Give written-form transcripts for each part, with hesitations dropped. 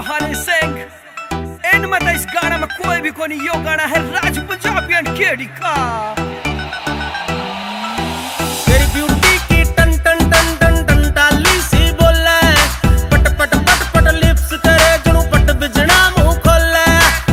हनी सिंह। इनमें तो इस गाना में कोई भी कोई नहीं, यो गाना है राज पंजाबियन केडी का। तेरी ब्यूटी की टन टन टन टन टन टाली सी बोले, पट पट पट पट लिप्स करे जुनू पट बिजना मुंह खोले।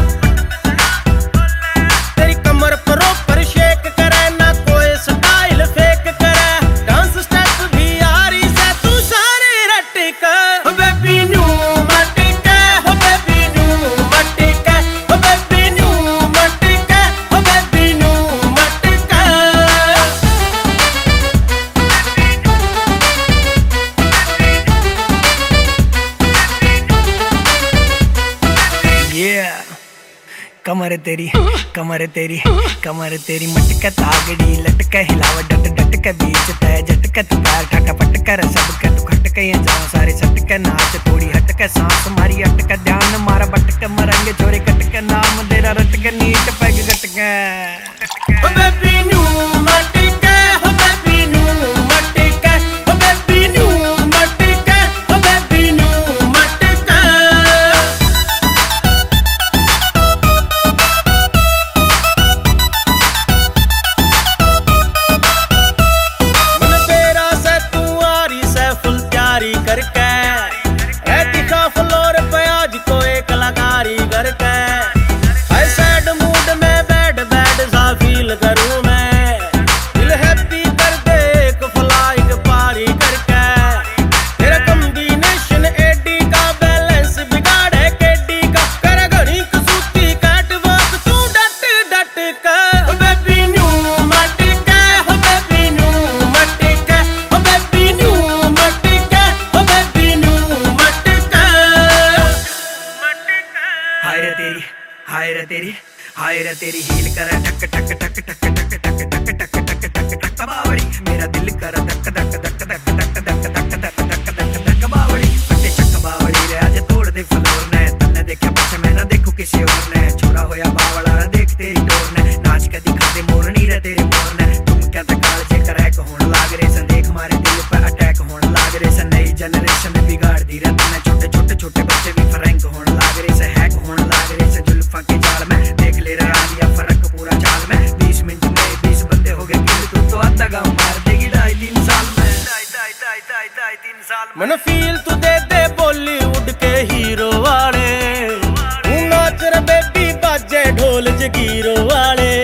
तेरी कमर पर शेक करे ना कोई स्टाइल फेक करे, डांस स्टेप भी यारी से तू सारी रट कर। बेबी न्यू मटके हो, बेबी न्यू मटके हो, बेबी न्यू मटके हो, बेबी न्यू मटके। कमर तेरी कमर तेरी कमर तेरी मटका तागड़ी लटका हिलावा डट डट के बीच तय झटका तू पैर ठका पटका सब के तू खटका ये जाओ सारे सटका नाच थोड़ी हटका सांस मारी अटका ध्यान मारा बटका मरंगे छोरे कटका नाम तेरा रटका नीट पैग गटका। बेबी न्यू मटका हो, बेबी न्यू मटका हो, बेबी न्यू मटका हो, बेबी न्यू मटका। मन तेरा से तू आरी से फुल तैयारी करके दिखा फ्लोर पे आज को एक कलाकारी करके। सैड मूड में बैड बैड सा फील करूं मैं, दिल हैप्पी कर दे एक फ्लाइंग पारी करके। तेरा कॉम्बिनेशन एडी का बैलेंस बिगाड़े केडी का, कर घड़ी कसूती कैट वॉक तू डट डट कर। बेबी न्यू मटका हो, बेबी न्यू मटका हो, बेबी न्यू मटका हो, बेबी न्यू मटका। हाय रे तेरी हाय रे तेरी हाय रे तेरी हील कर टक टक टक टक टक टक टक टक टक टक टक बावड़ी, मेरा दिल कर धक धक धक धक धक धक धक धक धक धक धक बावड़ी। फटे चक बावड़ी रे आज तोड़ दे फ्लोर ने, तन्ने देखा पीछे मैं ना देखूं किसी और ने। छोरा होया बावड़ा रे देख तेरी डोर ने, नाच के दिखा दे मोरनी रे तेरे मोर ने। तुम क्या तकाल जे करे को होने लाग रे सन, देख मारे दिल पे अटैक होने लाग रे सन। नई जनरेशन में बिगाड़ दी रे तन्ने, छोटे छोटे छोटे बच्चे भी फ्रैंक होने लाग रे से, हैक होने लाग रे से। जुल्फा के जाल में देख ले रहा आलिया फर्क पूरा चाल में। 20 मिनट में 20 बंदे हो गए किल, तू तो आधा गाँव मार देगी 2.5-3 साल में। 2.5-3 साल में मन फील तू दे दे बॉलीवुड के हीरो वाले, तू नाच रे बेबी बाजे ढोल जगीरो वाले।